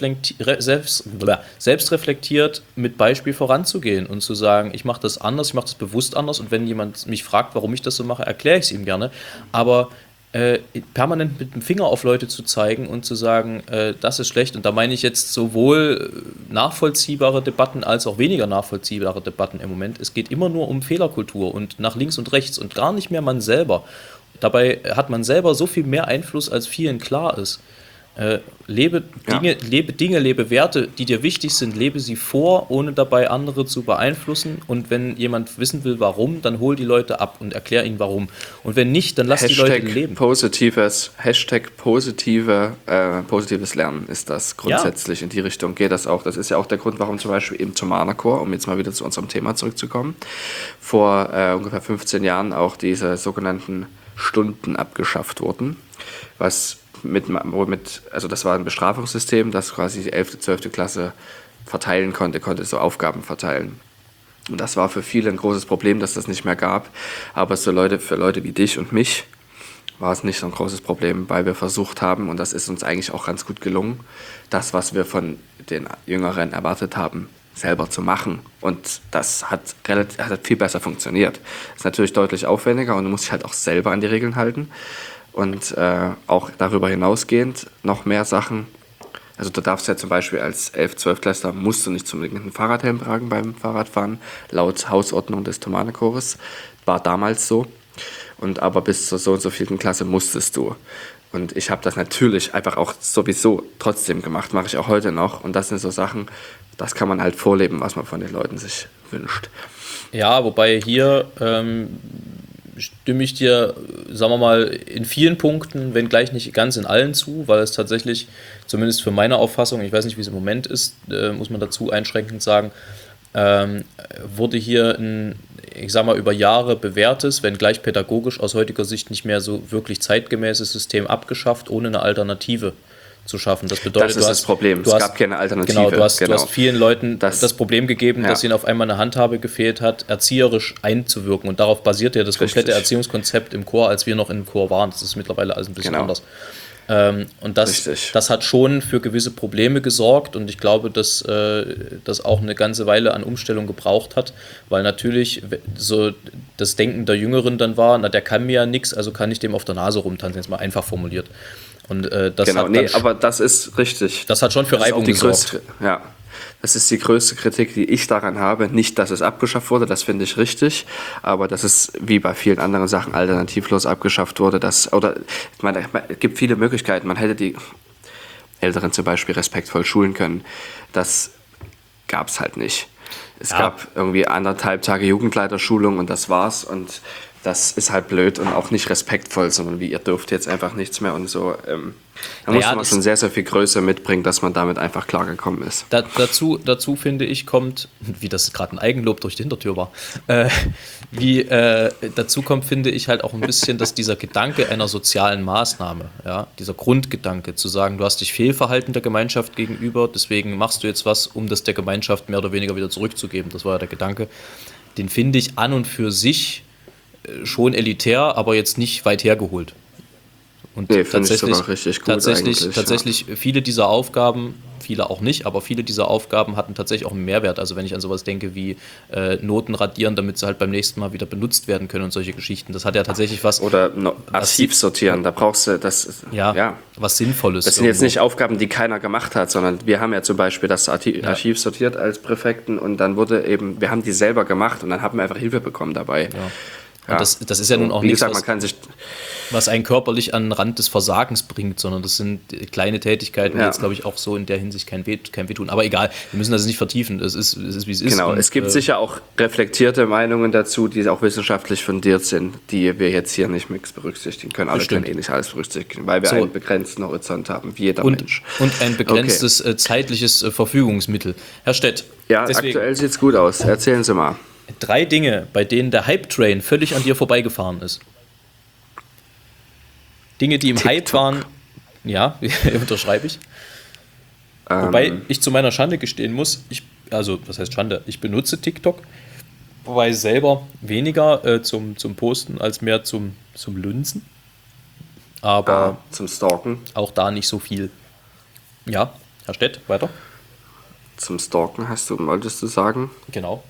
selbstreflektiert mit Beispiel voranzugehen und zu sagen, ich mache das anders, ich mache das bewusst anders und wenn jemand mich fragt, warum ich das so mache, erkläre ich es ihm gerne, aber permanent mit dem Finger auf Leute zu zeigen und zu sagen, das ist schlecht. Und da meine ich jetzt sowohl nachvollziehbare Debatten als auch weniger nachvollziehbare Debatten im Moment. Es geht immer nur um Fehlerkultur und nach links und rechts und gar nicht mehr man selber. Dabei hat man selber so viel mehr Einfluss, als vielen klar ist. Lebe Werte, die dir wichtig sind, lebe sie vor, ohne dabei andere zu beeinflussen. Und wenn jemand wissen will, warum, dann hol die Leute ab und erklär ihnen, warum. Und wenn nicht, dann lass die Leute leben. Positives Lernen ist das grundsätzlich. Ja. In die Richtung geht das auch. Das ist ja auch der Grund, warum zum Beispiel im Thomaner Chor, um jetzt mal wieder zu unserem Thema zurückzukommen, vor ungefähr 15 Jahren auch diese sogenannten Stunden abgeschafft wurden, was also das war ein Bestrafungssystem, das quasi die 11., 12. Klasse verteilen konnte so Aufgaben verteilen. Und das war für viele ein großes Problem, dass das nicht mehr gab. Aber für Leute wie dich und mich war es nicht so ein großes Problem, weil wir versucht haben, und das ist uns eigentlich auch ganz gut gelungen, das, was wir von den Jüngeren erwartet haben, selber zu machen. Und das hat viel besser funktioniert. Ist natürlich deutlich aufwendiger und du musst dich halt auch selber an die Regeln halten. Und auch darüber hinausgehend noch mehr Sachen. Also du darfst ja zum Beispiel als 11-, 12-Klässler musst du nicht unbedingt einen Fahrradhelm tragen beim Fahrradfahren, laut Hausordnung des Thomaner Chores. War damals so. Aber bis zur so und so 4. Klasse musstest du. Und ich habe das natürlich einfach auch sowieso trotzdem gemacht, mache ich auch heute noch. Und das sind so Sachen, das kann man halt vorleben, was man von den Leuten sich wünscht. Ja, wobei hier stimme ich dir, sagen wir mal, in vielen Punkten, wenn gleich nicht ganz in allen zu, weil es tatsächlich, zumindest für meine Auffassung, ich weiß nicht, wie es im Moment ist, muss man dazu einschränkend sagen, wurde hier ich sag mal, über Jahre bewährtes, wenn gleich pädagogisch aus heutiger Sicht nicht mehr so wirklich zeitgemäßes System abgeschafft, ohne eine Alternative zu schaffen. Das bedeutet, das ist das Problem. Es gab keine Alternative. Genau, du hast vielen Leuten das Problem gegeben, dass ihnen auf einmal eine Handhabe gefehlt hat, erzieherisch einzuwirken. Und darauf basiert ja das komplette Erziehungskonzept im Chor, als wir noch im Chor waren. Das ist mittlerweile alles ein bisschen anders. Und das hat schon für gewisse Probleme gesorgt und ich glaube, dass das auch eine ganze Weile an Umstellung gebraucht hat, weil natürlich so das Denken der Jüngeren dann war, der kann mir ja nichts, also kann ich dem auf der Nase rumtanzen, jetzt mal einfach formuliert. Und aber das ist richtig. Das hat schon für Reibung gesorgt. Das ist die größte Kritik, die ich daran habe. Nicht, dass es abgeschafft wurde, das finde ich richtig, aber dass es wie bei vielen anderen Sachen alternativlos abgeschafft wurde. Es gibt viele Möglichkeiten. Man hätte die Älteren zum Beispiel respektvoll schulen können. Das gab es halt nicht. Es gab irgendwie 1,5 Tage Jugendleiterschulung und das war's. Und das ist halt blöd und auch nicht respektvoll, sondern wie ihr dürft jetzt einfach nichts mehr und so. Da muss man schon sehr, sehr viel Größe mitbringen, dass man damit einfach klargekommen ist. Dazu finde ich, kommt, wie das gerade ein Eigenlob durch die Hintertür war, dazu kommt, finde ich halt auch ein bisschen, dass dieser Gedanke einer sozialen Maßnahme, dieser Grundgedanke, zu sagen, du hast dich fehlverhalten der Gemeinschaft gegenüber, deswegen machst du jetzt was, um das der Gemeinschaft mehr oder weniger wieder zurückzugeben. Das war ja der Gedanke. Den finde ich an und für sich schon elitär, aber jetzt nicht weit hergeholt. Und finde ich sogar richtig gut tatsächlich viele dieser Aufgaben viele auch nicht, aber viele dieser Aufgaben hatten tatsächlich auch einen Mehrwert. Also wenn ich an sowas denke wie Noten radieren, damit sie halt beim nächsten Mal wieder benutzt werden können und solche Geschichten. Das hat ja tatsächlich was... Oder Archiv sortieren, da brauchst du das... was Sinnvolles. Das sind jetzt nicht Aufgaben, die keiner gemacht hat, sondern wir haben ja zum Beispiel das Archiv sortiert als Präfekten und dann wir haben die selber gemacht und dann haben wir einfach Hilfe bekommen dabei. Ja. Und das ist ja nun auch nichts, man kann sich was einen körperlich an den Rand des Versagens bringt, sondern das sind kleine Tätigkeiten, die jetzt, glaube ich, auch so in der Hinsicht kein Weh tun. Aber egal, wir müssen das nicht vertiefen. Es ist wie es ist. Genau, und, es gibt sicher auch reflektierte Meinungen dazu, die auch wissenschaftlich fundiert sind, die wir jetzt hier nicht mit berücksichtigen können. Alle können nicht alles berücksichtigen, weil wir einen begrenzten Horizont haben, wie jeder Mensch. Und ein begrenztes zeitliches Verfügungsmittel. Herr Stett. Ja, aktuell sieht es gut aus. Erzählen Sie mal. 3 Dinge, bei denen der Hype-Train völlig an dir vorbeigefahren ist. Dinge, die im TikTok. Hype waren, ja, unterschreibe ich. Wobei ich zu meiner Schande gestehen muss, was heißt Schande? Ich benutze TikTok, wobei selber weniger zum Posten als mehr zum Lunzen. Aber zum Stalken. Auch da nicht so viel. Ja, Herr Stett, weiter. Zum Stalken wolltest du sagen? Genau.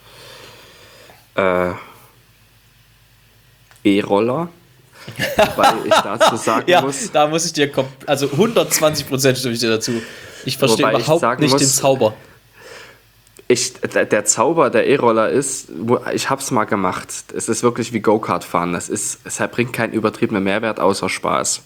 E-Roller. Weil ich dazu sagen muss... da muss ich dir 120% stimme ich dir dazu. Ich verstehe überhaupt nicht den Zauber. Der Zauber der E-Roller ist, ich hab's mal gemacht. Es ist wirklich wie Go-Kart fahren. Es bringt keinen übertriebenen Mehrwert außer Spaß.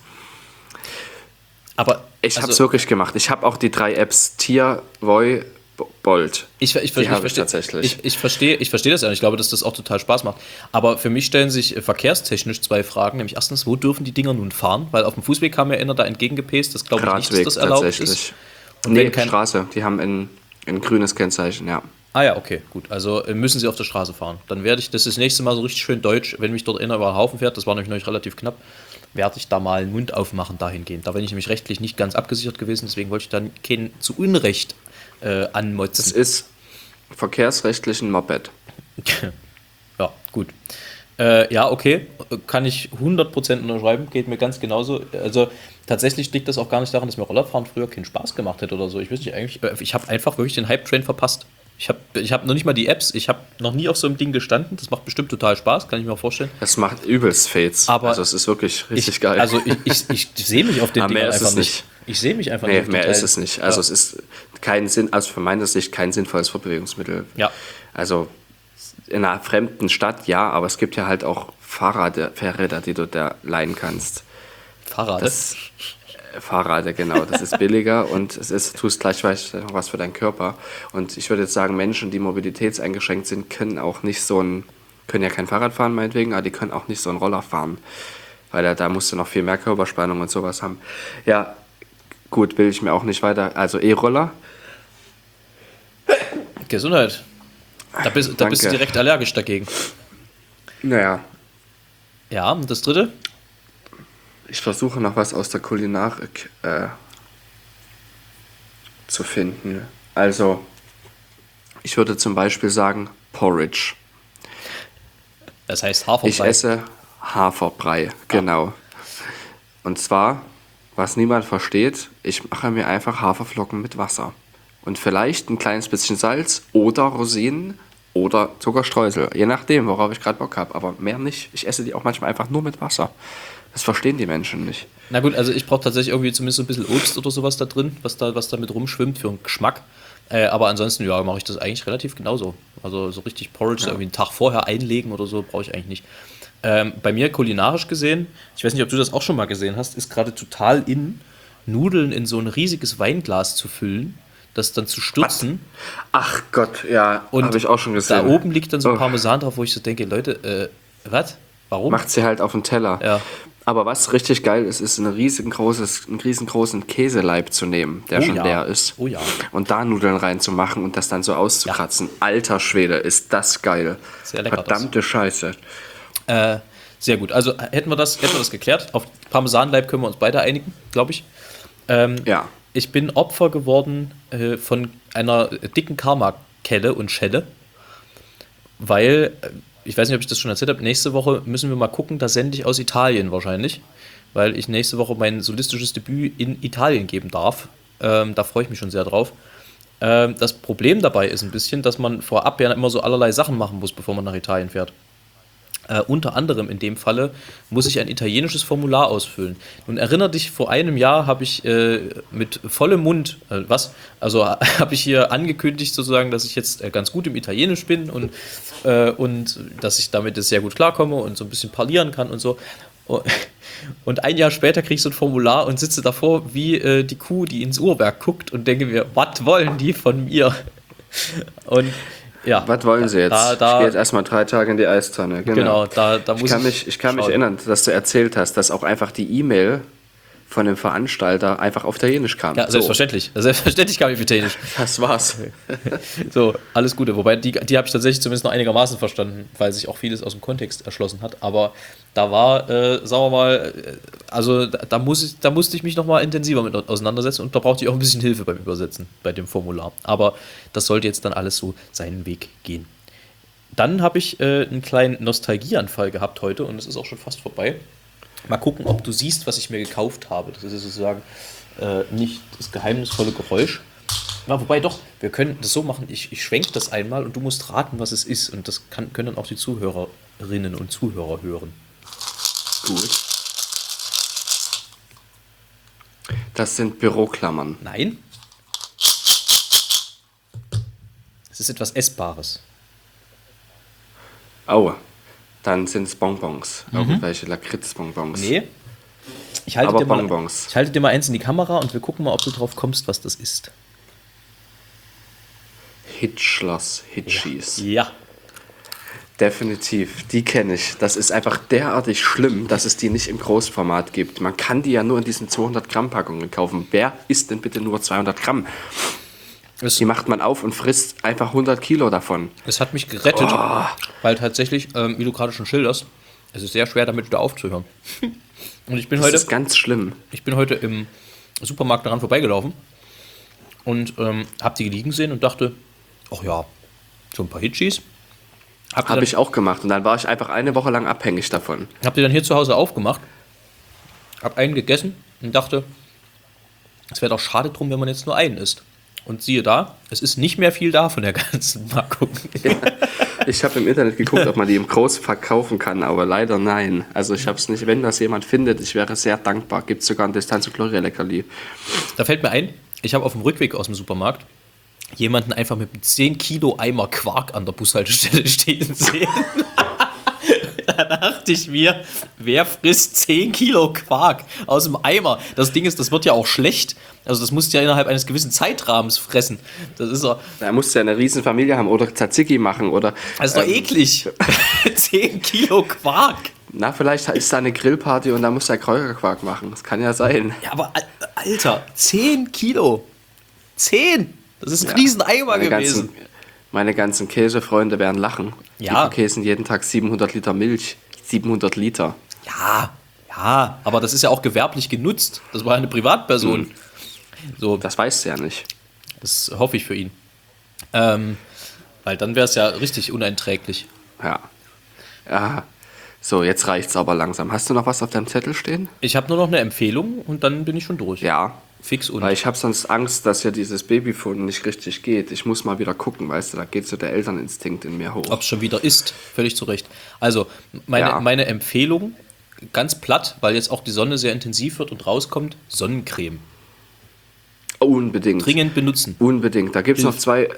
Aber ich hab's wirklich gemacht. Ich habe auch die 3 Apps Tier, Voi, Bolt. Ich verstehe das ja. Ich glaube, dass das auch total Spaß macht. Aber für mich stellen sich verkehrstechnisch 2 Fragen. Nämlich erstens, wo dürfen die Dinger nun fahren? Weil auf dem Fußweg haben wir da entgegengepäst. Das glaube ich nicht, dass das erlaubt ist. Und Straße. Die haben ein grünes Kennzeichen, ja. Ah ja, okay, gut. Also müssen sie auf der Straße fahren. Dann werde ich das nächste Mal so richtig schön deutsch, wenn mich dort einer über den Haufen fährt, das war nämlich noch relativ knapp, werde ich da mal den Mund aufmachen dahingehend. Da bin ich nämlich rechtlich nicht ganz abgesichert gewesen, deswegen wollte ich dann keinen zu Unrecht anmotzen. Das ist verkehrsrechtlich ein Moped. Ja, gut. Ja, okay, kann ich 100% unterschreiben, geht mir ganz genauso. Also tatsächlich liegt das auch gar nicht daran, dass mir Rollerfahren früher keinen Spaß gemacht hätte oder so. Ich weiß nicht, ich habe einfach wirklich den Hype-Train verpasst. Ich hab noch nicht mal die Apps, ich habe noch nie auf so einem Ding gestanden. Das macht bestimmt total Spaß, kann ich mir auch vorstellen. Das macht übelst Fates. Aber also es ist wirklich richtig geil. Also ich sehe mich auf den Ding einfach nicht. Ich sehe mich einfach nicht. Mehr ist es nicht. Also es ist von meiner Sicht kein sinnvolles Fortbewegungsmittel. Ja. Also in einer fremden Stadt, ja, aber es gibt ja halt auch Fahrräder, die du da leihen kannst. Fahrräder, genau. Das ist billiger und tust gleichzeitig noch was für deinen Körper. Und ich würde jetzt sagen, Menschen, die mobilitätseingeschränkt sind, können ja kein Fahrrad fahren, meinetwegen, aber die können auch nicht so einen Roller fahren. Weil da musst du noch viel mehr Körperspannung und sowas haben. Ja, gut, will ich mir auch nicht weiter. Also E-Roller. Gesundheit. Da bist du direkt allergisch dagegen. Naja. Ja, und das 3.? Ich versuche noch was aus der Kulinarik zu finden. Also, ich würde zum Beispiel sagen Porridge. Das heißt Haferbrei. Ich esse Haferbrei, genau. Und zwar, was niemand versteht, ich mache mir einfach Haferflocken mit Wasser. Und vielleicht ein kleines bisschen Salz oder Rosinen oder Zuckerstreusel. Je nachdem, worauf ich gerade Bock habe. Aber mehr nicht. Ich esse die auch manchmal einfach nur mit Wasser. Das verstehen die Menschen nicht. Na gut, also ich brauche tatsächlich irgendwie zumindest so ein bisschen Obst oder sowas da drin, was da mit rumschwimmt für einen Geschmack. Aber ansonsten, ja, mache ich das eigentlich relativ genauso. Also so richtig Porridge irgendwie einen Tag vorher einlegen oder so, brauche ich eigentlich nicht. Bei mir kulinarisch gesehen, ich weiß nicht, ob du das auch schon mal gesehen hast, ist gerade total in, Nudeln in so ein riesiges Weinglas zu füllen, das dann zu stürzen. Ach Gott, ja, habe ich auch schon gesehen. Da oben liegt dann so Parmesan drauf, wo ich so denke, Leute, was? Warum? Macht sie halt auf den Teller. Ja. Aber was richtig geil ist einen riesengroßen Käseleib zu nehmen, der schon leer ist. Oh ja. Und da Nudeln reinzumachen und das dann so auszukratzen. Ja. Alter Schwede, ist das geil. Sehr lecker. Verdammte Scheiße. Sehr gut. Also hätten wir das geklärt. Auf Parmesanleib können wir uns beide einigen, glaube ich. Ja. Ich bin Opfer geworden von einer dicken Karma-Kelle und Schelle, weil, ich weiß nicht, ob ich das schon erzählt habe, nächste Woche müssen wir mal gucken, da sende ich aus Italien wahrscheinlich, weil ich nächste Woche mein solistisches Debüt in Italien geben darf. Da freue ich mich schon sehr drauf. Das Problem dabei ist ein bisschen, dass man vorab ja immer so allerlei Sachen machen muss, bevor man nach Italien fährt. Unter anderem in dem Falle muss ich ein italienisches Formular ausfüllen. Nun erinnere dich, vor einem Jahr habe ich mit vollem Mund, Also habe ich hier angekündigt sozusagen, dass ich jetzt ganz gut im Italienisch bin und dass ich damit jetzt sehr gut klarkomme und so ein bisschen parlieren kann und so. Und ein Jahr später kriege ich so ein Formular und sitze davor wie die Kuh, die ins Uhrwerk guckt und denke mir, was wollen die von mir? Und ja. Was wollen Sie jetzt? Ich gehe jetzt erstmal 3 Tage in die Eistonne. Genau, da muss ich kann mich erinnern, dass du erzählt hast, dass auch einfach die E-Mail von dem Veranstalter einfach auf Italienisch kam. Ja, selbstverständlich. Selbstverständlich kam ich auf Italienisch. Das war's. So, alles Gute. Wobei, die habe ich tatsächlich zumindest noch einigermaßen verstanden, weil sich auch vieles aus dem Kontext erschlossen hat. Aber da war, sagen wir mal, also da musste ich mich nochmal intensiver mit auseinandersetzen und da brauchte ich auch ein bisschen Hilfe beim Übersetzen bei dem Formular. Aber das sollte jetzt dann alles so seinen Weg gehen. Dann habe ich einen kleinen Nostalgieanfall gehabt heute und es ist auch schon fast vorbei. Mal gucken, ob du siehst, was ich mir gekauft habe. Das ist sozusagen nicht das geheimnisvolle Geräusch. Na, wobei doch, wir können das so machen, ich schwenke das einmal und du musst raten, was es ist. Und das können dann auch die Zuhörerinnen und Zuhörer hören. Gut. Das sind Büroklammern. Nein. Es ist etwas Essbares. Aua. Dann sind es Bonbons. Irgendwelche Lakritzbonbons. Nee. Ich halte dir mal eins in die Kamera und wir gucken mal, ob du drauf kommst, was das ist. Hitschloss, Hitchis. Ja. Definitiv, die kenne ich. Das ist einfach derartig schlimm, dass es die nicht im Großformat gibt. Man kann die ja nur in diesen 200 Gramm Packungen kaufen. Wer isst denn bitte nur 200 Gramm? Die macht man auf und frisst einfach 100 Kilo davon. Es hat mich gerettet, weil tatsächlich, wie du gerade schon schilderst, es ist sehr schwer, damit wieder aufzuhören. Und Das ist ganz schlimm. Ich bin heute im Supermarkt daran vorbeigelaufen und habe die liegen sehen und dachte, ach ja, so ein paar Hitchis. Habe ich auch gemacht und dann war ich einfach eine Woche lang abhängig davon. Hab die dann hier zu Hause aufgemacht, hab einen gegessen und dachte, es wäre doch schade drum, wenn man jetzt nur einen isst. Und siehe da, es ist nicht mehr viel da von der ganzen Packung. Ja, ich habe im Internet geguckt, ob man die im Großpack kaufen kann, aber leider nein. Also ich habe es nicht. Wenn das jemand findet, ich wäre sehr dankbar. Gibt es sogar ein Distanz- und Chlorella-Leckerli. Da fällt mir ein, ich habe auf dem Rückweg aus dem Supermarkt jemanden einfach mit einem 10 Kilo Eimer Quark an der Bushaltestelle stehen sehen. Da dachte ich mir, wer frisst 10 Kilo Quark aus dem Eimer? Das Ding ist, das wird ja auch schlecht. Also das musst du ja innerhalb eines gewissen Zeitrahmens fressen. Das ist doch... Da musst du ja eine riesen Familie haben oder Tzatziki machen oder... Das ist doch eklig. 10 Kilo Quark. Na, vielleicht ist da eine Grillparty und da muss der Kräuterquark machen. Das kann ja sein. Ja, aber Alter, 10 Kilo. 10! Das ist ein Rieseneimer gewesen. Meine ganzen Käsefreunde werden lachen. Ja. Die verkäsen jeden Tag 700 Liter Milch. 700 Liter. Ja, aber das ist ja auch gewerblich genutzt. Das war eine Privatperson. So, Das weißt du ja nicht. das hoffe ich für ihn. Weil dann wäre es ja richtig uneinträglich. Ja. So, jetzt reicht's aber langsam. Hast du noch was auf deinem Zettel stehen? Ich habe nur noch eine Empfehlung und dann bin ich schon durch. Ja. Fix und. Weil ich habe sonst Angst, dass ja dieses Babyphone nicht richtig geht. Ich muss mal wieder gucken, weißt du, da geht so der Elterninstinkt in mir hoch. Ob es schon wieder ist, völlig zu Recht. Also, meine Empfehlung, ganz platt, weil jetzt auch die Sonne sehr intensiv wird und rauskommt, Sonnencreme. Unbedingt. Dringend benutzen. Unbedingt. Da gibt es noch zwei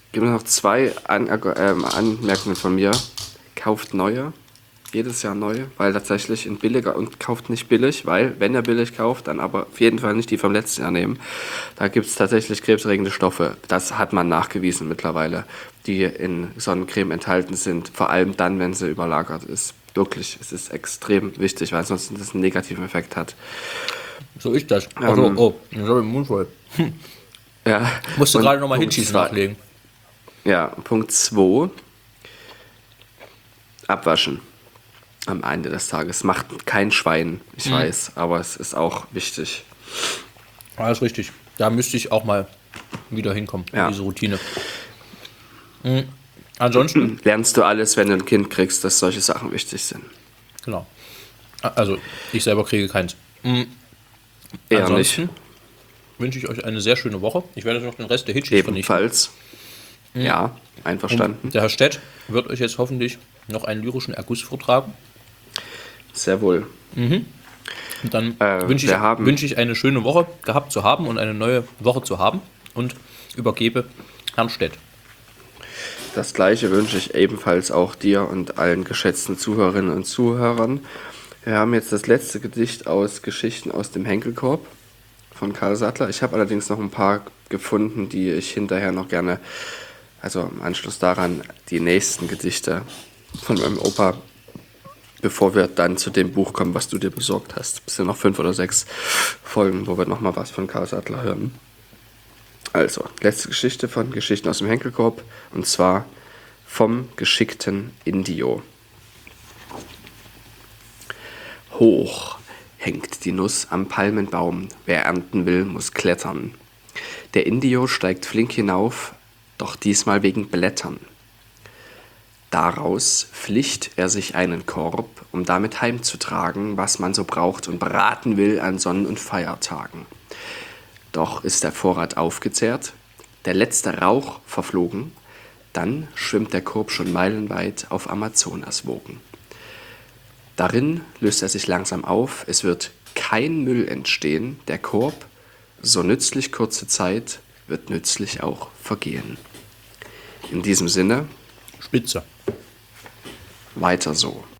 Anmerkungen von mir. Kauft neue. Jedes Jahr neue, weil tatsächlich in billiger und kauft nicht billig, weil wenn ihr billig kauft, dann aber auf jeden Fall nicht die vom letzten Jahr nehmen. Da gibt es tatsächlich krebserregende Stoffe. Das hat man nachgewiesen mittlerweile, die in Sonnencreme enthalten sind. Vor allem dann, wenn sie überlagert ist. Wirklich, es ist extrem wichtig, weil sonst das einen negativen Effekt hat. So ist das. Ich habe den Mund voll. Ja. Musst du gerade nochmal Hitchis nachlegen. Ja, Punkt 2. Abwaschen. Am Ende des Tages. Macht kein Schwein, ich weiß, aber es ist auch wichtig. Alles richtig. Da müsste ich auch mal wieder hinkommen, in diese Routine. Ansonsten... Lernst du alles, wenn du ein Kind kriegst, dass solche Sachen wichtig sind. Genau. Also, ich selber kriege keins. Eher nicht. wünsche ich euch eine sehr schöne Woche. Ich werde noch den Rest der Hitschicht vernichten. Ebenfalls. Ja, einverstanden. Der Herr Stett wird euch jetzt hoffentlich noch einen lyrischen Erguss vortragen. Sehr wohl. Und dann wünsche ich eine schöne Woche gehabt zu haben und eine neue Woche zu haben und übergebe Herrn Stett. Das Gleiche wünsche ich ebenfalls auch dir und allen geschätzten Zuhörerinnen und Zuhörern. Wir haben jetzt das letzte Gedicht aus Geschichten aus dem Henkelkorb von Karl Sattler. Ich habe allerdings noch ein paar gefunden, die ich hinterher noch gerne, also im Anschluss daran, die nächsten Gedichte von meinem Opa, bevor wir dann zu dem Buch kommen, was du dir besorgt hast. Es sind noch 5 oder 6 Folgen, wo wir nochmal was von Karl Sattler hören. Also, letzte Geschichte von Geschichten aus dem Henkelkorb, und zwar vom geschickten Indio. Hoch hängt die Nuss am Palmenbaum, wer ernten will, muss klettern. Der Indio steigt flink hinauf, doch diesmal wegen Blättern. Daraus flicht er sich einen Korb, um damit heimzutragen, was man so braucht und braten will an Sonn- und Feiertagen. Doch ist der Vorrat aufgezehrt, der letzte Rauch verflogen, dann schwimmt der Korb schon meilenweit auf Amazonaswogen. Darin löst er sich langsam auf, es wird kein Müll entstehen, der Korb, so nützlich kurze Zeit, wird nützlich auch vergehen. In diesem Sinne, Spitze. weiter so.